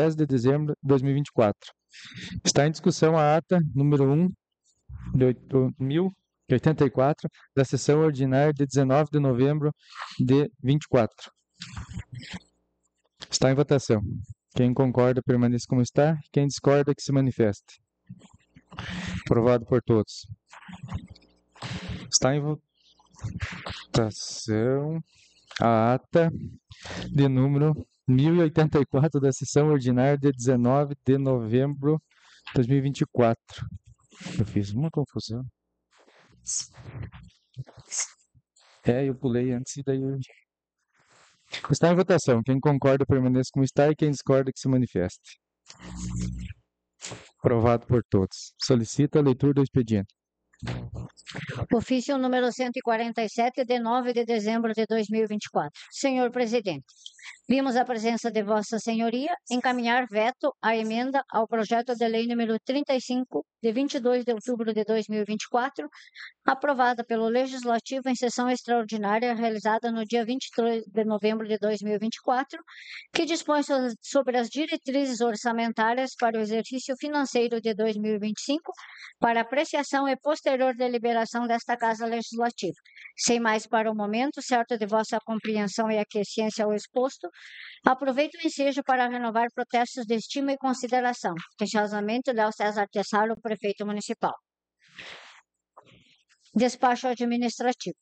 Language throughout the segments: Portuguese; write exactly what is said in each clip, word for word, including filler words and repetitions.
dez de dezembro de dois mil e vinte e quatro. Está em discussão a ata número um de oito mil e oitenta e quatro da sessão ordinária de dezenove de novembro de vinte e quatro. Está em votação. Quem concorda, permaneça como está. Quem discorda, que se manifeste. Aprovado por todos. Está em votação a ata de número mil e oitenta e quatro da sessão ordinária de dezenove de novembro de dois mil e vinte e quatro. Eu fiz uma confusão. É, eu pulei antes e daí eu... Está em votação. Quem concorda, permaneça como está, e quem discorda, que se manifeste. Aprovado por todos. Solicita a leitura do expediente. Ofício número cento e quarenta e sete, de nove de dezembro de dois mil e vinte e quatro. Senhor Presidente, vimos a presença de Vossa Senhoria encaminhar veto à emenda ao projeto de lei número trinta e cinco, de vinte e dois de outubro de dois mil e vinte e quatro, aprovada pelo Legislativo em sessão extraordinária realizada no dia vinte e três de novembro de dois mil e vinte e quatro, que dispõe so- sobre as diretrizes orçamentárias para o exercício financeiro de dois mil e vinte e cinco, para apreciação e posterior deliberação desta Casa Legislativa. Sem mais para o momento, certo de vossa compreensão e aquiescência ao exposto, aproveito o ensejo para renovar protestos de estima e consideração. Atenciosamente, Léo César Tessaro, prefeito municipal. Despacho administrativo.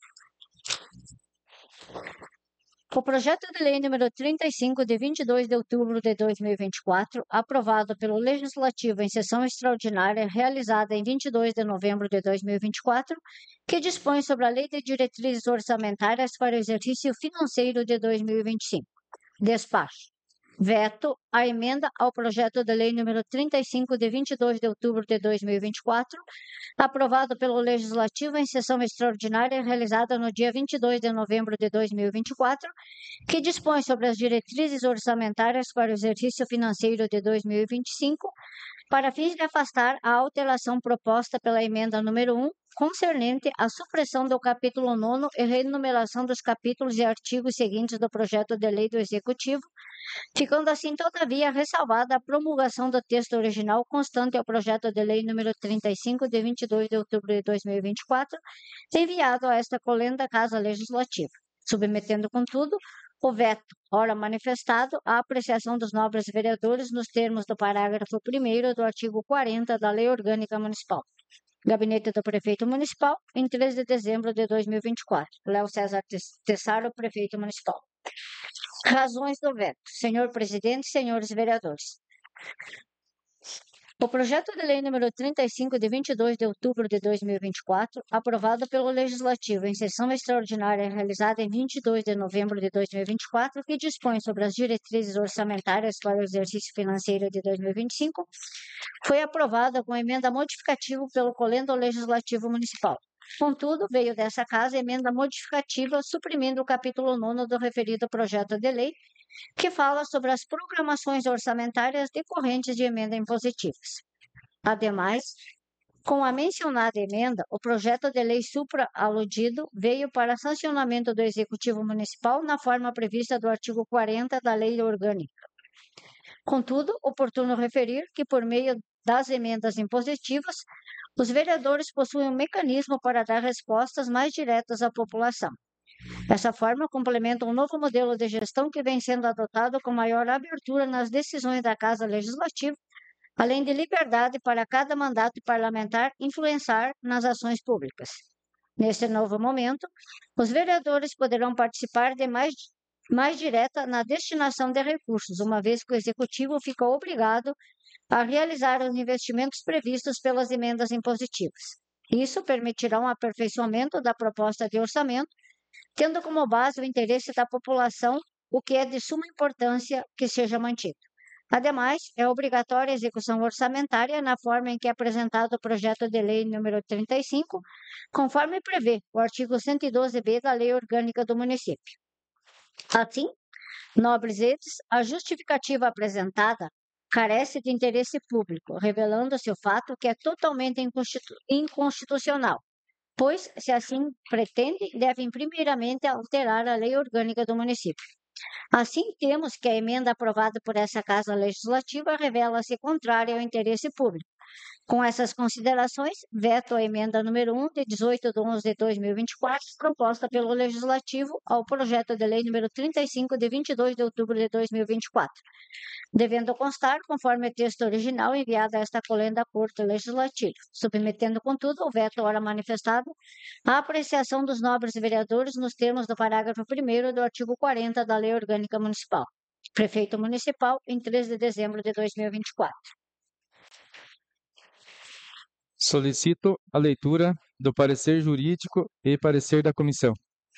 O projeto de lei número trinta e cinco, de vinte e dois de outubro de dois mil e vinte e quatro, aprovado pelo Legislativo em sessão extraordinária realizada em vinte e dois de novembro de dois mil e vinte e quatro, que dispõe sobre a Lei de Diretrizes Orçamentárias para o exercício financeiro de dois mil e vinte e cinco. Despacho. Veto à emenda ao projeto de lei número trinta e cinco, de vinte e dois de outubro de dois mil e vinte e quatro, aprovado pelo Legislativo em sessão extraordinária realizada no dia vinte e dois de novembro de dois mil e vinte e quatro, que dispõe sobre as diretrizes orçamentárias para o exercício financeiro de dois mil e vinte e cinco, para fins de afastar a alteração proposta pela emenda número um, concernente à supressão do capítulo nono e renumeração dos capítulos e artigos seguintes do projeto de lei do Executivo, ficando assim, todavia, ressalvada a promulgação do texto original constante ao projeto de lei número trinta e cinco, de vinte e dois de outubro de dois mil e vinte e quatro, enviado a esta colenda Casa Legislativa, submetendo, contudo, o veto, ora manifestado, à apreciação dos nobres vereadores nos termos do parágrafo primeiro do artigo quarenta da Lei Orgânica Municipal. Gabinete do Prefeito Municipal, em três de dezembro de dois mil e vinte e quatro. Léo César Tessaro, Prefeito Municipal. Razões do veto. Senhor Presidente, senhores vereadores. O projeto de lei número trinta e cinco, de vinte e dois de outubro de dois mil e vinte e quatro, aprovado pelo Legislativo em sessão extraordinária realizada em vinte e dois de novembro de dois mil e vinte e quatro, que dispõe sobre as diretrizes orçamentárias para o exercício financeiro de dois mil e vinte e cinco, foi aprovada com emenda modificativa pelo Colendo Legislativo Municipal. Contudo, veio dessa casa emenda modificativa suprimindo o capítulo nono do referido projeto de lei, que fala sobre as programações orçamentárias decorrentes de emenda impositivas. Ademais, com a mencionada emenda, o projeto de lei supra-aludido veio para sancionamento do Executivo Municipal na forma prevista do artigo quarenta da Lei Orgânica. Contudo, oportuno referir que, por meio das emendas impositivas, os vereadores possuem um mecanismo para dar respostas mais diretas à população. Dessa forma, complementa um novo modelo de gestão que vem sendo adotado com maior abertura nas decisões da Casa Legislativa, além de liberdade para cada mandato parlamentar influenciar nas ações públicas. Neste novo momento, os vereadores poderão participar de mais, mais direta na destinação de recursos, uma vez que o Executivo ficou obrigado a realizar os investimentos previstos pelas emendas impositivas. Isso permitirá um aperfeiçoamento da proposta de orçamento, tendo como base o interesse da população, o que é de suma importância que seja mantido. Ademais, é obrigatória a execução orçamentária na forma em que é apresentado o projeto de lei número trinta e cinco, conforme prevê o artigo cento e doze B da Lei Orgânica do Município. Assim, nobres eles, a justificativa apresentada carece de interesse público, revelando-se o fato que é totalmente inconstitu- inconstitucional, pois, se assim pretende, devem primeiramente alterar a Lei Orgânica do Município. Assim, temos que a emenda aprovada por essa Casa Legislativa revela-se contrária ao interesse público. Com essas considerações, veto a emenda número um, de dezoito de onze de dois mil e vinte e quatro, proposta pelo Legislativo ao projeto de lei número trinta e cinco, de vinte e dois de outubro de dois mil e vinte e quatro, devendo constar, conforme o texto original enviado a esta colenda à Corte Legislativa, submetendo, contudo, o veto ora manifestado à apreciação dos nobres vereadores nos termos do parágrafo primeiro do artigo quarenta da Lei Orgânica Municipal. Prefeito Municipal, em três de dezembro de dois mil e vinte e quatro. Solicito a leitura do parecer jurídico e parecer da comissão.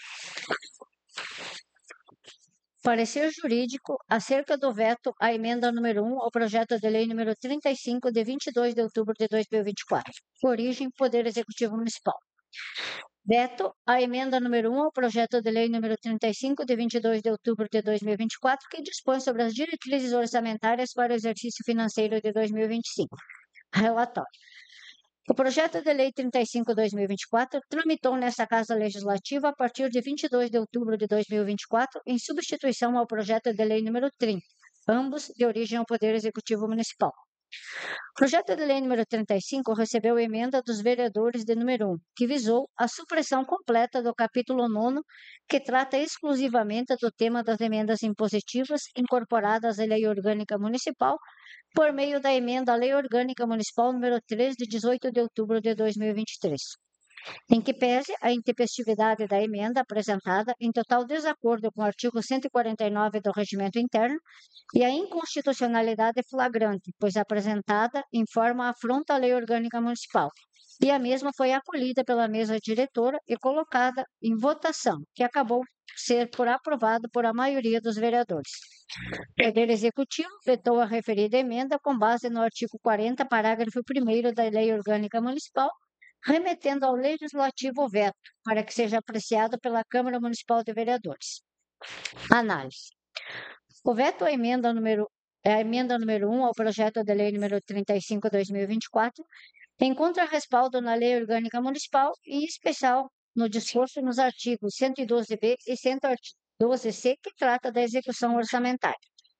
Parecer jurídico acerca do veto à emenda número um ao projeto de lei número trinta e cinco, de vinte e dois de outubro de dois mil e vinte e quatro. Origem: Poder Executivo Municipal. Veto à emenda número um ao projeto de lei número trinta e cinco, de vinte e dois de outubro de dois mil e vinte e quatro, que dispõe sobre as diretrizes orçamentárias para o exercício financeiro de dois mil e vinte e cinco. Relatório. O projeto de lei trinta e cinco, dois mil e vinte e quatro tramitou nesta Casa Legislativa a partir de vinte e dois de outubro de dois mil e vinte e quatro, em substituição ao projeto de lei número trinta, ambos de origem ao Poder Executivo Municipal. O projeto de lei número trinta e cinco recebeu emenda dos vereadores de número um, que visou a supressão completa do capítulo nono, que trata exclusivamente do tema das emendas impositivas incorporadas à Lei Orgânica Municipal, por meio da emenda à Lei Orgânica Municipal número três, de dezoito de outubro de dois mil e vinte e três. Em que pese a intempestividade da emenda apresentada, em total desacordo com o artigo cento e quarenta e nove do Regimento Interno, e a inconstitucionalidade flagrante, pois apresentada em forma afronta à Lei Orgânica Municipal, e a mesma foi acolhida pela mesa diretora e colocada em votação, que acabou ser por aprovado por a maioria dos vereadores. O Poder Executivo vetou a referida emenda com base no artigo quarenta, parágrafo primeiro da Lei Orgânica Municipal, remetendo ao Legislativo o veto, para que seja apreciado pela Câmara Municipal de Vereadores. Análise. O veto à emenda número, à emenda número um ao projeto de lei número trinta e cinco, dois mil e vinte e quatro encontra respaldo na Lei Orgânica Municipal, e em especial no disposto nos artigos cento e doze B e cento e doze C, que trata da execução orçamentária.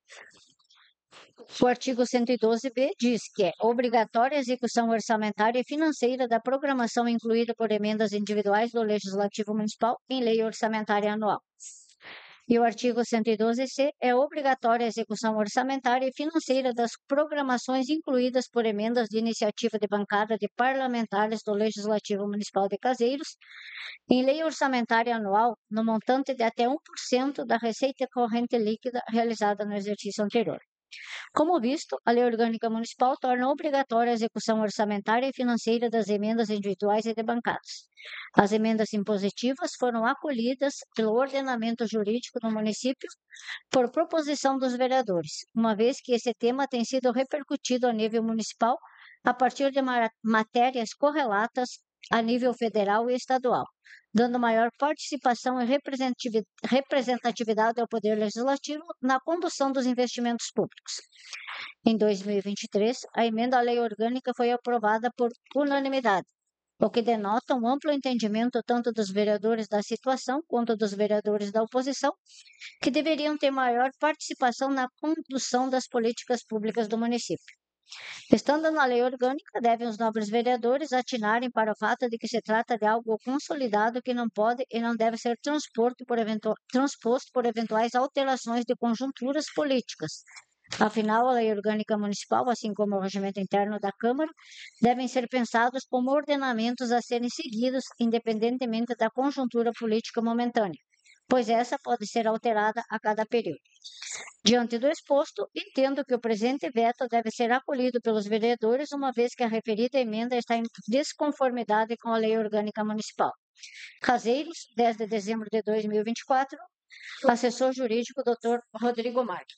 O artigo cento e doze B diz que é obrigatória a execução orçamentária e financeira da programação incluída por emendas individuais do Legislativo Municipal em lei orçamentária anual. E o artigo cento e doze C é obrigatória a execução orçamentária e financeira das programações incluídas por emendas de iniciativa de bancada de parlamentares do Legislativo Municipal de Caseiros em lei orçamentária anual no montante de até um por cento da receita corrente líquida realizada no exercício anterior. Como visto, a Lei Orgânica Municipal torna obrigatória a execução orçamentária e financeira das emendas individuais e de bancadas. As emendas impositivas foram acolhidas pelo ordenamento jurídico do município por proposição dos vereadores, uma vez que esse tema tem sido repercutido a nível municipal a partir de matérias correlatas a nível federal e estadual, dando maior participação e representatividade ao Poder Legislativo na condução dos investimentos públicos. Em dois mil e vinte e três, a emenda à Lei Orgânica foi aprovada por unanimidade, o que denota um amplo entendimento tanto dos vereadores da situação quanto dos vereadores da oposição, que deveriam ter maior participação na condução das políticas públicas do município. Estando na lei orgânica, devem os nobres vereadores atinarem para o fato de que se trata de algo consolidado que não pode e não deve ser transposto por, eventu- transposto por eventuais alterações de conjunturas políticas. Afinal, a lei orgânica municipal, assim como o regimento interno da Câmara, devem ser pensados como ordenamentos a serem seguidos independentemente da conjuntura política momentânea, pois essa pode ser alterada a cada período. Diante do exposto, entendo que o presente veto deve ser acolhido pelos vereadores, uma vez que a referida emenda está em desconformidade com a Lei Orgânica Municipal. Caseiros, dez de dezembro de dois mil e vinte e quatro, assessor jurídico, doutor Rodrigo Marques.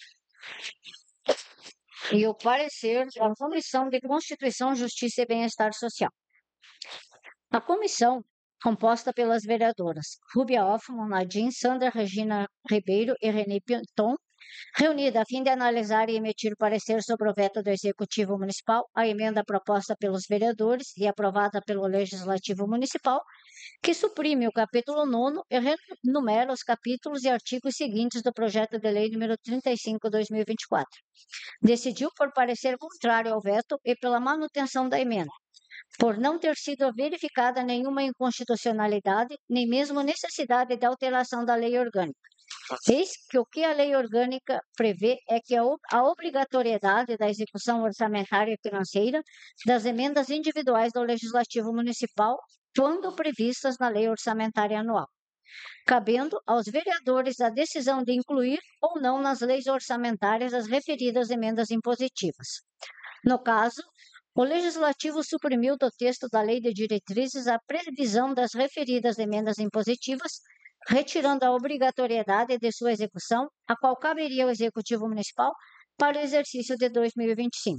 E o parecer da Comissão de Constituição, Justiça e Bem-Estar Social. A comissão, composta pelas vereadoras Rúbia Hoffmann, Nadim, Sandra Regina Ribeiro e René Pinton, Reunida a fim de analisar e emitir parecer sobre o veto do Executivo Municipal, a emenda proposta pelos vereadores e aprovada pelo Legislativo Municipal, que suprime o capítulo nono e renumera os capítulos e artigos seguintes do projeto de lei número trinta e cinco, dois mil e vinte e quatro. Decidiu por parecer contrário ao veto e pela manutenção da emenda, por não ter sido verificada nenhuma inconstitucionalidade, nem mesmo necessidade de alteração da lei orgânica. Eis que o que a lei orgânica prevê é que a, a obrigatoriedade da execução orçamentária e financeira das emendas individuais do Legislativo Municipal, quando previstas na lei orçamentária anual, cabendo aos vereadores a decisão de incluir ou não nas leis orçamentárias as referidas emendas impositivas. No caso, o Legislativo suprimiu do texto da Lei de Diretrizes a previsão das referidas emendas impositivas, retirando a obrigatoriedade de sua execução, a qual caberia ao Executivo Municipal para o exercício de dois mil e vinte e cinco.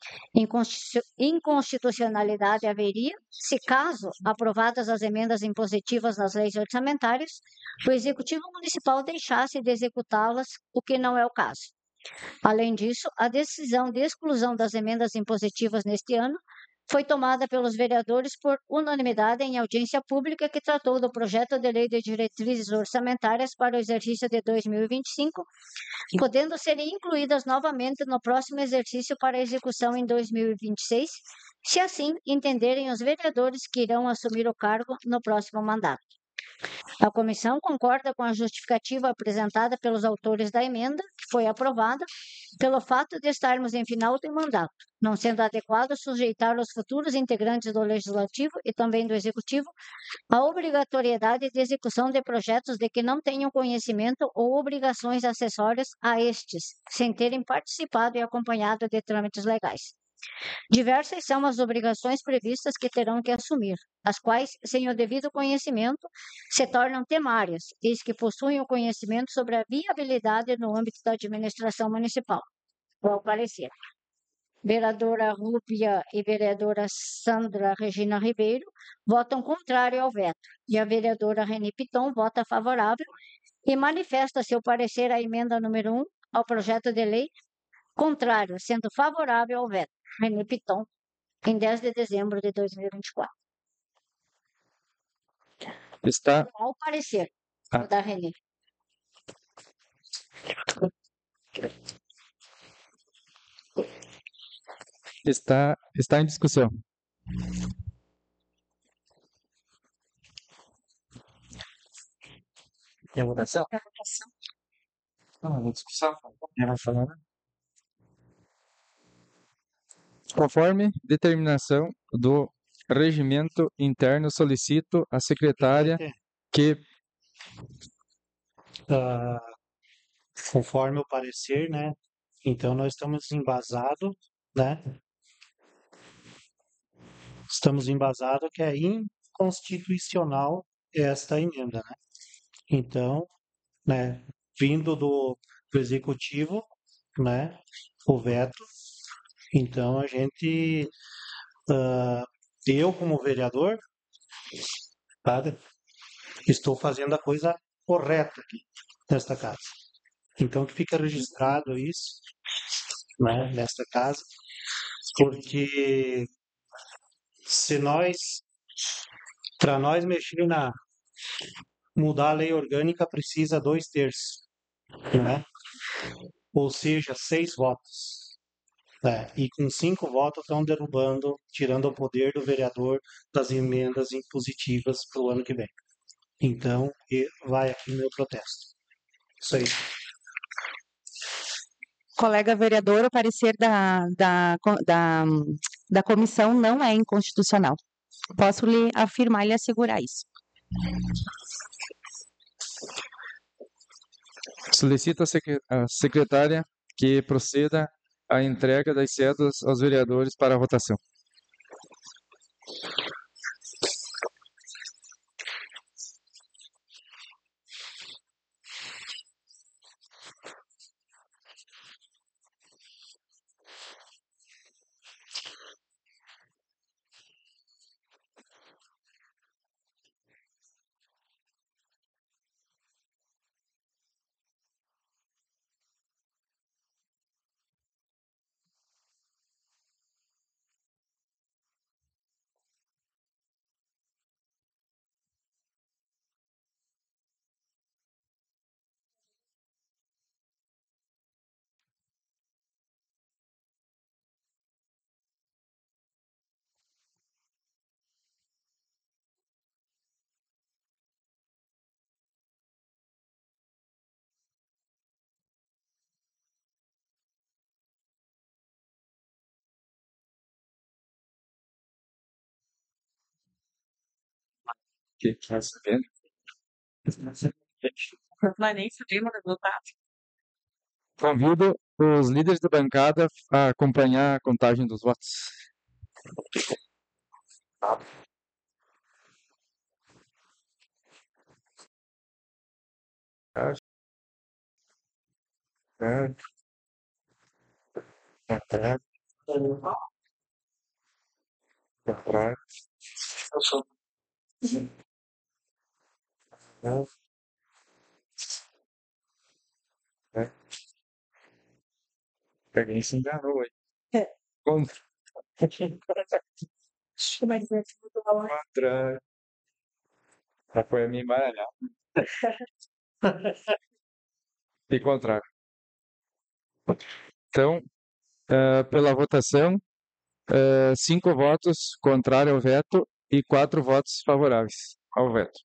Inconstitucionalidade haveria se, caso aprovadas as emendas impositivas nas leis orçamentárias, o Executivo Municipal deixasse de executá-las, o que não é o caso. Além disso, a decisão de exclusão das emendas impositivas neste ano foi tomada pelos vereadores por unanimidade em audiência pública que tratou do projeto de lei de diretrizes orçamentárias para o exercício de dois mil e vinte e cinco, podendo serem incluídas novamente no próximo exercício para execução em dois mil e vinte e seis, se assim entenderem os vereadores que irão assumir o cargo no próximo mandato. A comissão concorda com a justificativa apresentada pelos autores da emenda, que foi aprovada, pelo fato de estarmos em final de mandato, não sendo adequado sujeitar os futuros integrantes do Legislativo e também do Executivo à obrigatoriedade de execução de projetos de que não tenham conhecimento ou obrigações acessórias a estes, sem terem participado e acompanhado de trâmites legais. Diversas são as obrigações previstas que terão que assumir, as quais, sem o devido conhecimento, se tornam temárias, eis que possuem o conhecimento sobre a viabilidade no âmbito da administração municipal. Ao parecer, vereadora Rúbia e vereadora Sandra Regina Ribeiro votam contrário ao veto, e a vereadora Reni Piton vota favorável e manifesta seu parecer à emenda número um ao projeto de lei, contrário, sendo favorável ao veto. Reni Piton, em dez de dezembro de dois mil e vinte e quatro. Está, Ao parecer Ah. da Reni. está, está em discussão. Tem votação? Não, discussão. Conforme determinação do regimento interno, solicito à secretária que Ah, conforme o parecer, né? Então nós estamos embasados, né? Estamos embasados que é inconstitucional esta emenda, né? Então, né? Vindo do, do executivo, né? O veto. Então a gente, ah, eu como vereador, sabe? Estou fazendo a coisa correta aqui nesta casa. Então que fica registrado isso, né, nesta casa, porque se nós, para nós mexer na, mudar a lei orgânica, precisa dois terços, né? Ou seja, seis votos. Né? E com cinco votos estão derrubando, tirando o poder do vereador das emendas impositivas para o ano que vem. Então, vai aqui o meu protesto. Isso aí. Colega vereador, o parecer da, da, da, da comissão não é inconstitucional. Posso lhe afirmar e lhe assegurar isso. Solicito à secretária que proceda à entrega das cédulas aos vereadores para a votação. Que tá sabendo? Mas nem sabemos o resultado. Convido os líderes da bancada a acompanhar a contagem dos votos. Alguém se enganou aí. É. Contra. Vai dizer tudo lá. Contra. Já foi a minha embaralhada. E contrário. Então, eh, pela votação, eh, cinco votos contrários ao veto e quatro votos favoráveis ao veto.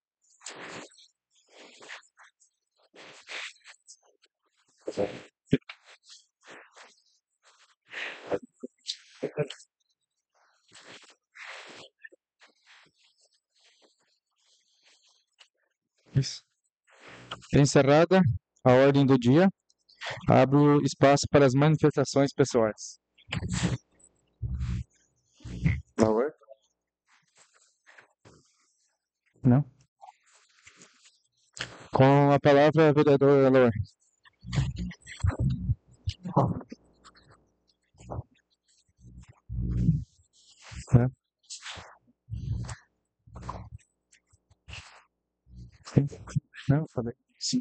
Isso. Encerrada a ordem do dia, abro espaço para as manifestações pessoais. Lauer? Não? Com a palavra, vereador Lauer. Né? Não, falei. Sim,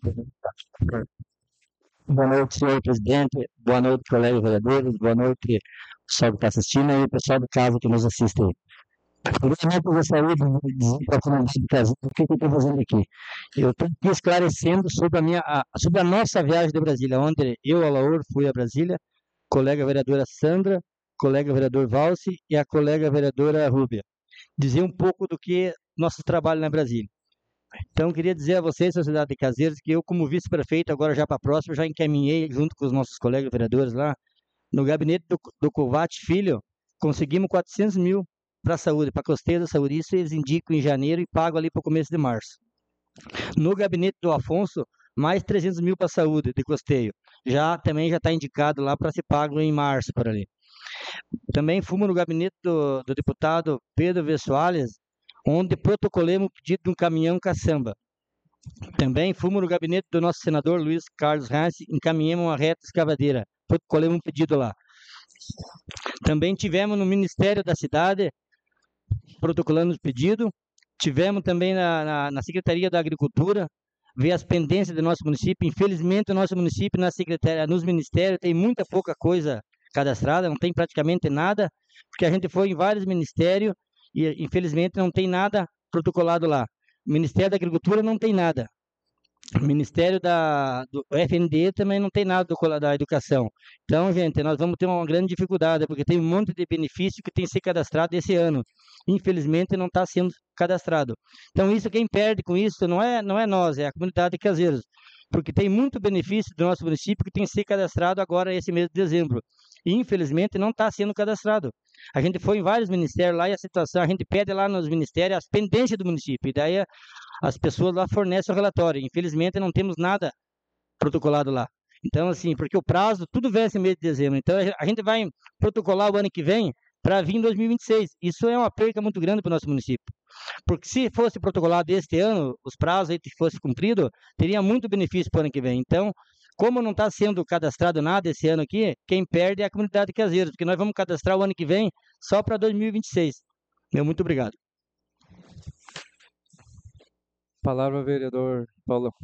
Boa noite, senhor presidente. Boa noite, colegas vereadores. Boa noite, pessoal que está assistindo e o pessoal de casa que nos assiste aí. Primeiramente, eu gostaria de dizer para a comunidade de Casimiro o que eu estou fazendo aqui. Eu estou aqui esclarecendo sobre a, minha, a, sobre a nossa viagem de Brasília, onde eu, Alaor, fui a Brasília, colega vereadora Sandra, colega vereador Valci e a colega vereadora Rúbia. Dizer um pouco do que nosso trabalho na Brasília. Então, queria dizer a vocês, sociedade de caseiros, que eu, como vice-prefeito, agora já para a próxima, já encaminhei, junto com os nossos colegas vereadores lá, no gabinete do, do Covate Filho, conseguimos quatrocentos mil para a saúde, para a costeira da saúde. Isso eles indicam em janeiro e pagam ali para o começo de março. No gabinete do Afonso, mais trezentos mil para a saúde de costeio. Já também já está indicado lá para ser pago em março, por ali. Também fomos no gabinete do, do deputado Pedro V. Soares, onde protocolemos o pedido de um caminhão caçamba. Também fomos no gabinete do nosso senador Luiz Carlos Reis, encaminhamos uma reta escavadeira, protocolemos um pedido lá. Também tivemos no Ministério da Cidade, protocolando o pedido. Tivemos também na, na, na Secretaria da Agricultura, ver as pendências do nosso município. Infelizmente, o nosso município, na secretaria, nos ministérios, tem muita pouca coisa cadastrada, não tem praticamente nada, porque a gente foi em vários ministérios e, infelizmente, não tem nada protocolado lá. O Ministério da Agricultura não tem nada. O Ministério da, do F N D E também não tem nada do, da educação. Então, gente, nós vamos ter uma grande dificuldade, porque tem um monte de benefício que tem que ser cadastrado esse ano. Infelizmente, não está sendo cadastrado. Então, isso quem perde com isso não é, não é nós, é a comunidade de caseiros. Porque tem muito benefício do nosso município que tem que ser cadastrado agora esse mês de dezembro. E, infelizmente, não está sendo cadastrado. A gente foi em vários ministérios lá e a situação, a gente pede lá nos ministérios as pendências do município. E daí as pessoas lá fornecem o relatório. Infelizmente, não temos nada protocolado lá. Então, assim, porque o prazo, tudo vence no mês de dezembro. Então, a gente vai protocolar o ano que vem para vir em dois mil e vinte e seis. Isso é uma perca muito grande para o nosso município. Porque se fosse protocolado este ano, os prazos aí fossem cumpridos, teria muito benefício para o ano que vem. Então, como não está sendo cadastrado nada esse ano aqui, quem perde é a comunidade de caseiros, porque nós vamos cadastrar o ano que vem só para dois mil e vinte e seis. Meu muito obrigado. Palavra, vereador Paulo.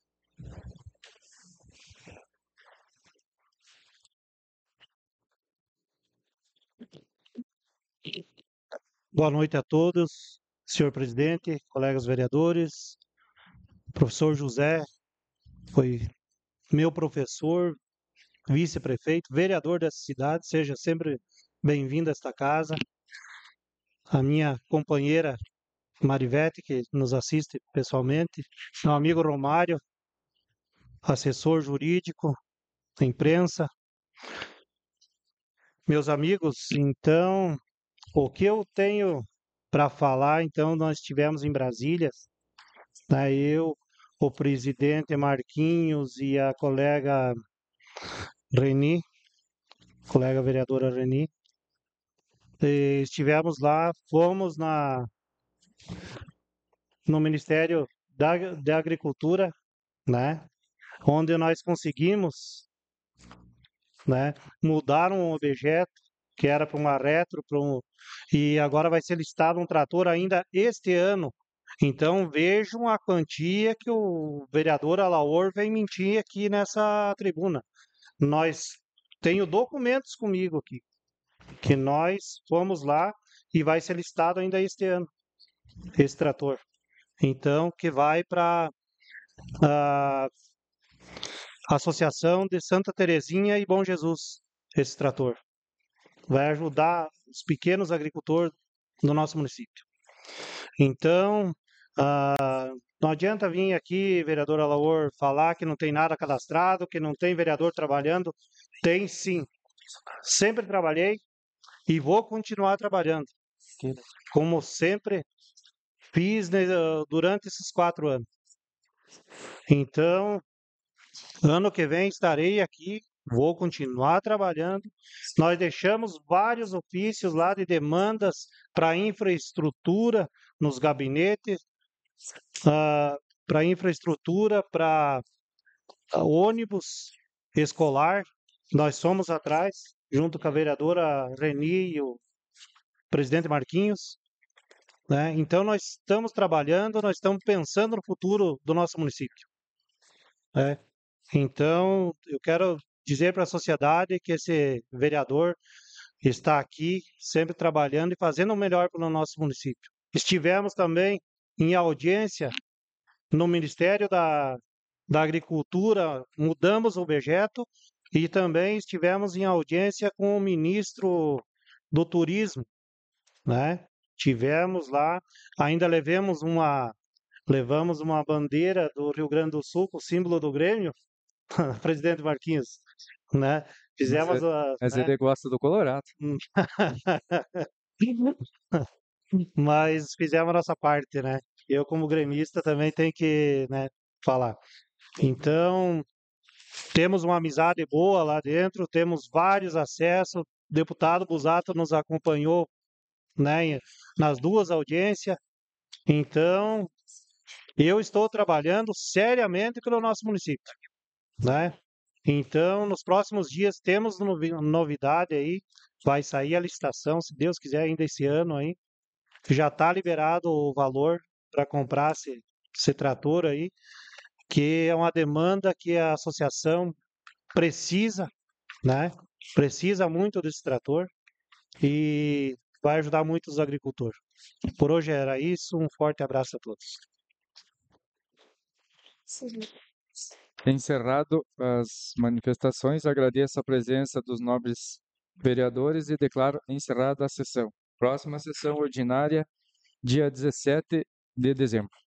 Boa noite a todos, senhor presidente, colegas vereadores, professor José, foi meu professor, vice-prefeito, vereador dessa cidade, seja sempre bem-vindo a esta casa. A minha companheira Marivete, que nos assiste pessoalmente, meu amigo Romário, assessor jurídico, imprensa. Meus amigos, então, o que eu tenho para falar. Então, nós estivemos em Brasília, né, eu, o presidente Marquinhos e a colega Reni, colega vereadora Reni. E estivemos lá, fomos na, no Ministério da, da Agricultura, né, onde nós conseguimos, né, mudar um objeto que era para uma retro, para um, e agora vai ser listado um trator ainda este ano. Então vejam a quantia que o vereador Alaor vem mentir aqui nessa tribuna. Nós tenho documentos comigo aqui, que nós fomos lá e vai ser listado ainda este ano, esse trator. Então, que vai para a Associação de Santa Terezinha e Bom Jesus, esse trator. Vai ajudar os pequenos agricultores do nosso município. Então, ah, não adianta vir aqui, vereador Alaor, falar que não tem nada cadastrado, que não tem vereador trabalhando. Tem sim. Sempre trabalhei e vou continuar trabalhando, como sempre fiz, né, durante esses quatro anos. Então, ano que vem estarei aqui, vou continuar trabalhando. Nós deixamos vários ofícios lá de demandas para infraestrutura nos gabinetes, uh, para infraestrutura, para uh, ônibus escolar. Nós somos atrás, junto com a vereadora Reni e o presidente Marquinhos, né? Então, nós estamos trabalhando, nós estamos pensando no futuro do nosso município, né? Então, eu quero dizer para a sociedade que esse vereador está aqui sempre trabalhando e fazendo o melhor para o nosso município. Estivemos também em audiência no Ministério da, da Agricultura, mudamos o objeto, e também estivemos em audiência com o ministro do Turismo, né? Tivemos lá, ainda levamos uma, levamos uma bandeira do Rio Grande do Sul, o símbolo do Grêmio, presidente Marquinhos, né? Fizemos Mas, a, mas né? ele gosta do Colorado. Mas fizemos a nossa parte, né? Eu, como gremista, também tenho que, né, falar. Então, temos uma amizade boa lá dentro, temos vários acessos. O deputado Busato nos acompanhou, né, nas duas audiências. Então, eu estou trabalhando seriamente pelo nosso município, né? Então, nos próximos dias temos novi- novidade aí, vai sair a licitação, se Deus quiser, ainda esse ano aí. Já está liberado o valor para comprar esse, esse trator aí, que é uma demanda que a associação precisa, né? Precisa muito desse trator e vai ajudar muito os agricultores. Por hoje era isso, um forte abraço a todos. Encerrado as manifestações, agradeço a presença dos nobres vereadores e declaro encerrada a sessão. Próxima sessão ordinária, dia dezessete de dezembro.